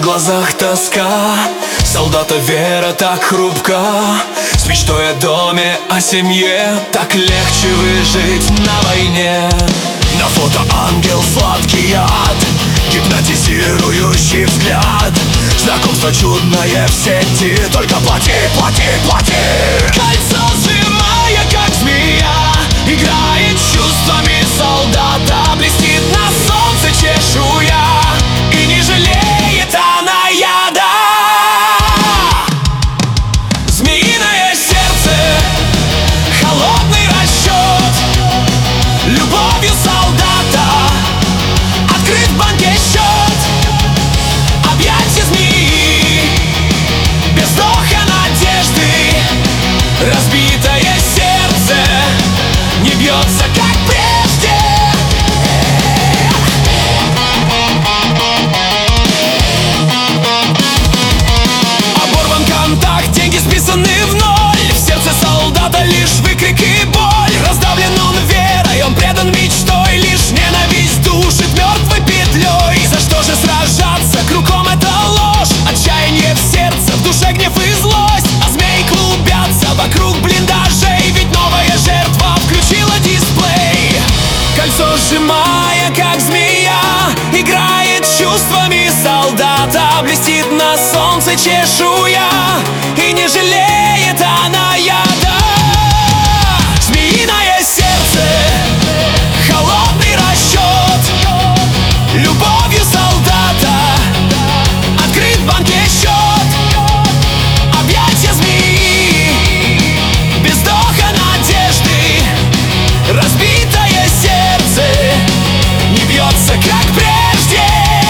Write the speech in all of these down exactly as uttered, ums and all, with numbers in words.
глазах тоска, солдата вера так хрупка. С мечтой о доме, о семье так легче выжить на войне. На фото ангел сладкий яд, гипнотизирующий взгляд. Знакомство чудное в сети, только плати, плати, плати. Кольцо сжимая, как змея, играет чувствами солдата. Блестит на солнце чешуя, и не жалеет она яда. Змеиное сердце, холодный расчет, любовью солдата открыт в банке счет. Объятия змеи, без вздоха надежды, разбитое сердце не бьется, как прежде. Оборван контакт, деньги списаны в ноль. В сердце солдата лишь выкрик и боль. Раздавлен он верой, он предан мечтой. Лишь ненависть душит мертвой петлей. За что же сражаться? Кругом это ложь. Отчаяние в сердце, в душе гнев и злость. А змеи клубятся вокруг блиндажей. Ведь новая жертва включила дисплей. Кольцо сжимая, как змея, играет чувствами солдата. Блестит на солнце чешуя, и не жалеет она яда. Змеиное сердце, холодный расчет, любовью солдата открыт в банке счет. Объятия змеи, без вздоха надежды, разбитое сердце не бьется, как прежде.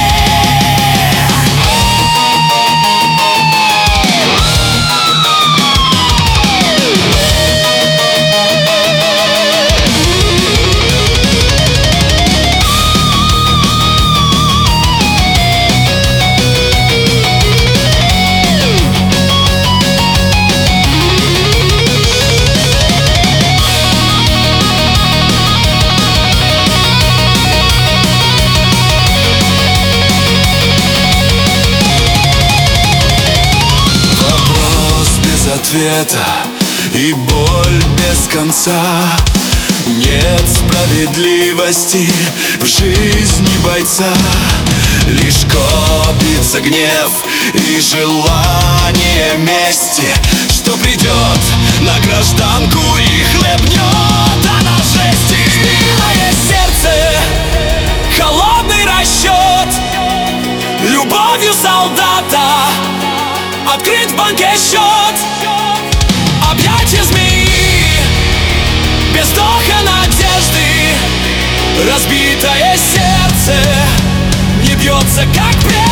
Ответа и боль без конца. Нет справедливости в жизни бойца. Лишь копится гнев и желание мести, что придет на гражданку и хлебнет она жести. Змеиное сердце, холодный расчет, любовью солдата открыт в банке счет. Объятия змеи, без вздоха надежды, разбитое сердце не бьется, как прежде.